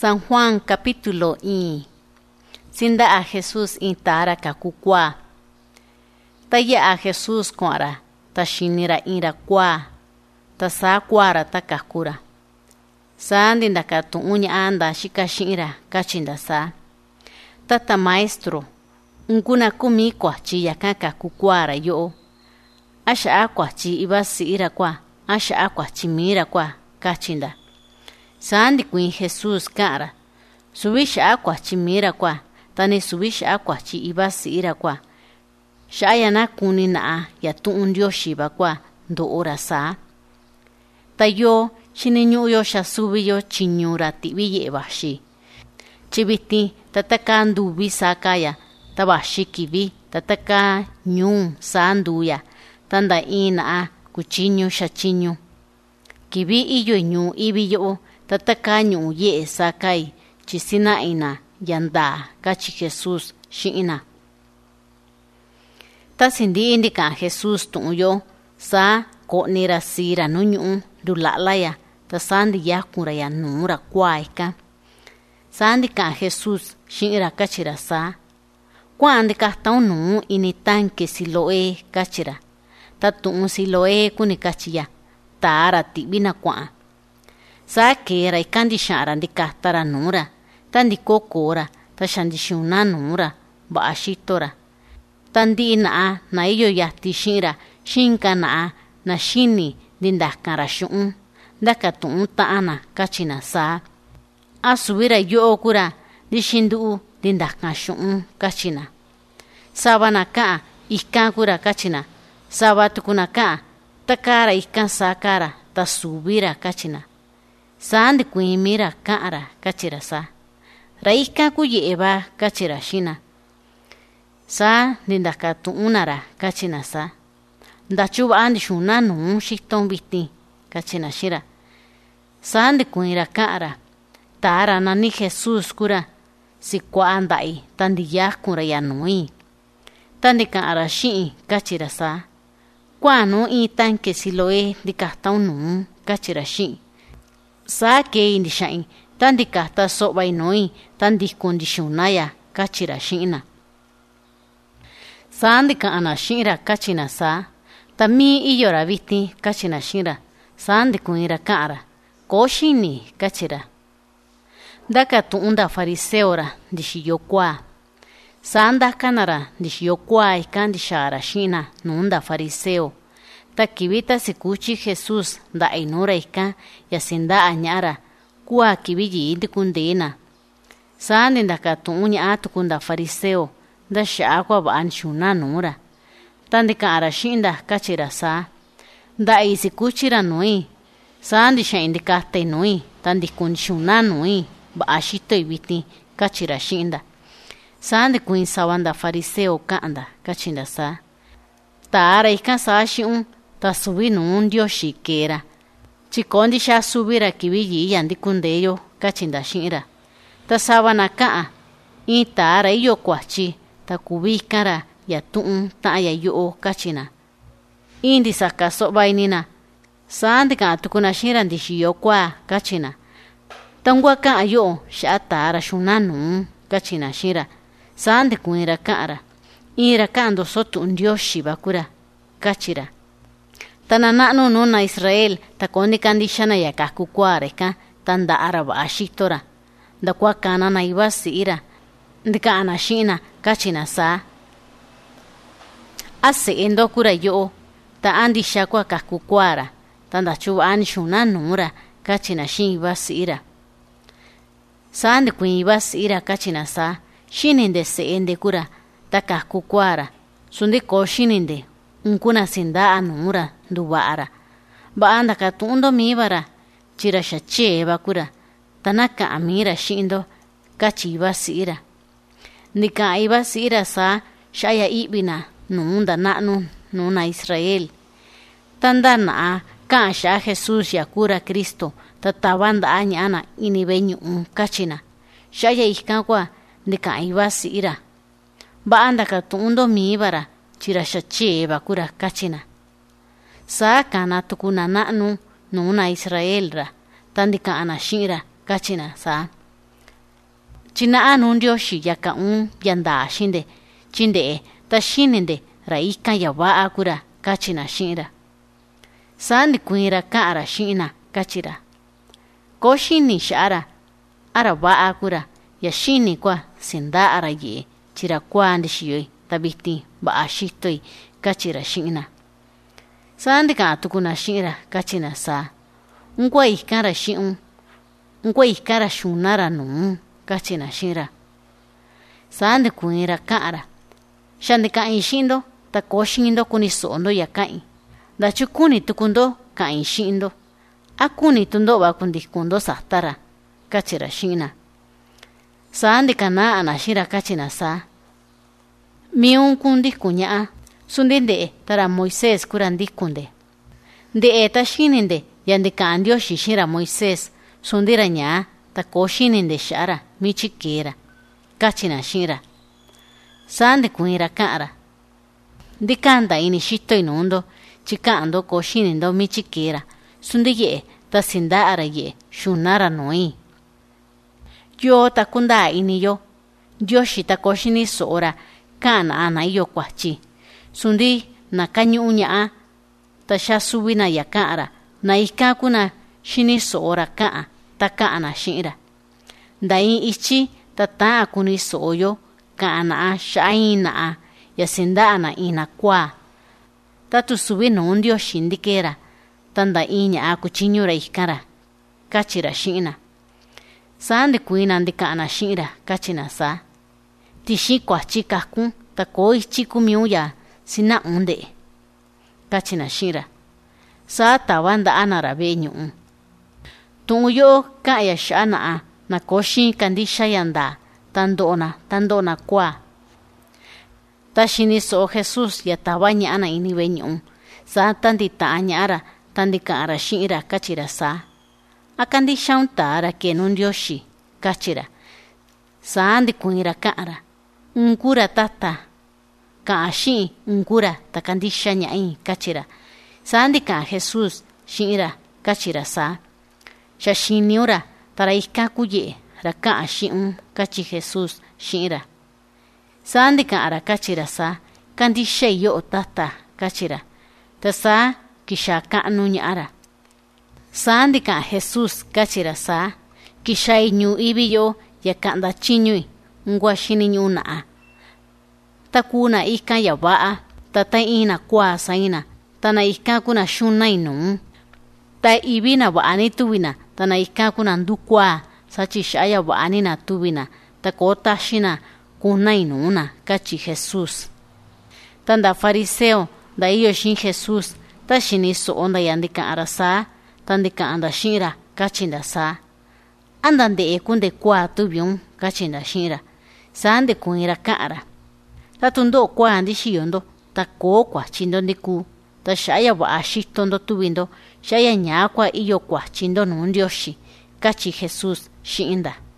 San Juan capítulo 1. Sinda a Jesús intara kakukwa. Taya a Jesús kwara, ta shinira ira kwa, ta sa kwara ta kakura. Sa ndinda ka tu unya anda shika shira kachinda sa. Tata maestro, unkuna kumi kwa chi yaka kakukwara yo. Asha akwa chi ibasi ira kwa, asha akwa chi mira kwa kachinda. Sandi kuin Jesús kara. Subisha akwa chi mira kwa, tani subisha akwa chi ibasi ira kwa. Shaya na kuni na ya tu undio shiba kwa ndo ora sa. Tayo chininyu yo sha subi yo chinyura tibi ye bashi. Chibiti tataka ndubi sakaya tabashi kibi tataka nyum sanduya tanda ina kuchinyu shachinyu. Kibi iyo nyu ibi yo tataka nyu ye sakai chisina ina yanda kachi Jesús shiina. Tasindi indika Jesús tuyo sa ko nira sira nunyu dulalaya tasandi yakura ya nura kwaika. Sandi ka Jesús shiira kachira sa. Kwandi ka taunu ini tanke siloe kachira. Tatu siloe kuni kachiya. Tara tibina kwa. Sa kera ikandi shara ndika tara nura. Tandi kokora tashandi shuna nura baashitora. Tandi na iyo yati shira shinka na shini dindakara shun. Daka tuun taana kachina sa. Asubira yo okura dishindu dindaka shun kachina. Sabana ka ikan kura kachina. Sabatukuna ka takara ikan sakara tasubira kachina. Sandi kuimira kara kachira sa. Raika kuye eba kachira shina. Sa dindaka tuunara kachina sa. Ndachuba andi shuna nung shiton biti kachina shira. Sandi kuira kara. Tara nani Jesús kura. Si kwa andai tandi yakura ya nui. Tandi kara shii kachira sa. Kwa no itan ke siloe dikata nung kachira shii. Sa ke indi shai tandi kata sobai noi tandi kondishonaya kachira shiina. Sandi ka ana shira kachina sa. Tami iyo rabiti kachina shira. Sandi kuira kara. Koshini kachira. Daka tuunda fariseora dishiyo kwa. Sanda kanara dishiyo kwa ikandi shara shina nunda fariseo. Takibita sikuchi Jesús da inura ika yasinda añara kuwa kibiji indi kundena. Sandi ndaka tuunya atukunda fariseo da shaakwa baan shuna nura. Tandika arashinda kachira sa. Da isikuchira nui. Sandi shaindikate nui. Tandikun shuna nui. Baashito ibiti kachira shinda. Sandi kuin sawanda fariseo kanda kachinda sa. Taara ikan sa shiun ta subi nun dio shikera. Chikondi sha subira kibiji yandi kundeyo kachinda shinra. Ta sawana kaa. In taara iyo kwachi ta kubikara ya tuun ta ya yoo kachina. Indi saka sobainina. Sandi ka tukuna shinra ndishiyo kwa kachina. Tangwa ka ayo sha taara shunanu kachina shira. Sandi kuira kara. Ira kando sotu ndio shibakura kachira. Tananano nona Israel takondi kandishana ya kakukware ka tanda araba ashitora. Dakwa kana na ibasi ira. Ndika anashina kachina sa. Ase endo kura yo. Ta andi shakwa kakukwara. Tanda chuba anishunanura kachina shin ibasi ira. Sandi kuin ibasi ira kachina sa. Shininde se ende kura taka kukwara. Sundiko shininde unkuna sinda anura dubaara. Baanda katundo mibara chira shache bakura. Tanaka amira shindo kachi ibasira. Nika ibasira sa shaya ibina nunda nanu nuna Israel. Tanda na ka sha Jesús yakura Cristo tatabanda añana inibeñu kachina. Shaya ikakwa nika ibasi ira. Baanda katundo mibara chira shache bakura kachina. Sa kana tukuna nanu nuna Israel ra. Tandika anashira kachina sa. China'a nuu Ndioxi yaka'un yandaa xinde chinde'e ta xininde ra ikan ya va'a kura kachina xi'in ra. Saa ndikuiin ra ka'an ra xi'in na kachi ra: Koo xini xa'a ra, a ra va'a kura ya xini kua sinda'a ra ye'e chi ra kuaa ndixiyoi ta vitin va'a xitoi kachi ra xi'in na. Saa ndika'an tuku na xi'in ra kachi na saa: Nkua ikan ra xi'un, nkua ikan ra xuna ra nuu kachi na xi'in ra. Saa ndikuiin ra ka'an ra: Xa ndika'in xi'in ndo ta koo xiin ndo kuni so'o ndo ya ka'in. Ndachu kuni tuku ndo ka'in xi'in ndo, a kuni tu ndo va kundikun ndo sata ra kachi ra xi'in na. Saa ndikana'a na xi'in ra kachi na saa: Miun kundikun ña'a, sundi nde'e ta ra Moisés kura ndikunde. Nde'e ta xininde ya ndika'an Ndioxi xi'in ra Moisés sundi ra ñaa ta koo xininde xa'a ra michi kee ra kachi na xi'in ra. Saa ndikuiin ra ka'an ra: Ndikanda ini xitoi nuu ndo chi ka'an ndo koo xini ndo michi kee ra sundi ye'e ta sinda'a ra ye'e xuna ra nui. Yoo ta kundaa ini yo Ndioxi ta koo xini so'o ra ka'an na'a na iyo kuachi sundi na kañu'u ña'a ta xa suvi na ya ka'an ra na ikan kuna xini so'o ra ka'an ta ka'an na xi'in ra. Nda in ichi ta ta'a kuni so'o yo ka'an na'a xa'a in na'a ya sinda'a na ina kuaa ta tu suvi nuu Ndioxi ndikee ra ta nda in ña'a kuchiñu ra ikan ra kachi ra xi'in na. Saa ndikuiin na ndika'an na xi'in ra kachi na saa: Tixin kuachi kakun ta koo ichi kumiun ya sina'un nde'e kachi na xi'in ra. Saa tava nda'a na ra ve'e ñu'u. Tu'un yo'o ka'an ya xa'a na'a na koo xiin kandixa ya ndaa ta ndo'o na kuaa. Ta xini so'o Jesús ya tava ña'a na ini ve'e ñu'u. Saa ta ndita'a ña'a ra ta ndika'an ra xi'in ra kachi ra saa: A kandixaun taa ra kee nuu Ndioxi kachi ra. Saa ndikuiin ra ka'an ra: Nkura tata, ka'an xi'in nkura ta kandixa ña'i kachi ra. Saa ndika'an Jesús xi'in ra kachi ra saa: Xa xiniun ra ta ra ikan kuye'e ra ka'an xi'un kachi Jesús xi'in ra. Saa ndika'an ra kachi ra saa: Kandixai yo'o tata kachi ra. Ta saa kixaa ka'nu ña'a ra. Saa ndika'an Jesús kachi ra saa: Kixai ñuu ivi yo'o ya ka'nda chiñui nkua xiniñu'u na'a. Ta kuu na ikan ya va'a ta ta in na kuaa saina ta na ikan kuna xunai nuu. Ta ivi na va'a ni tuvi na ta na ikan kuna ndukuaa sachi xa'a ya va'a ni na tuvi na ta koo taxi na kunai nuu na kachi Jesús. Ta nda fariseo nda iyo xi'in Jesús ta xini so'o nda ya ndika'an ra saa ta ndika'an nda xi'in ra kachi nda saa: Anda nde'e kunde kuaa tuviun kachi nda xi'in ra. Saa ndikuiin ra ka'an ra: Ta tu ndo'o kuaa ndixiyo ndo ta koo kuachi ndo ndikuu ta xa'a ya va'a xito ndo tuvi ndo xa'a ya ñaa kua iyo kuachi ndo nuu Ndioxi kachi Jesús xi'in nda.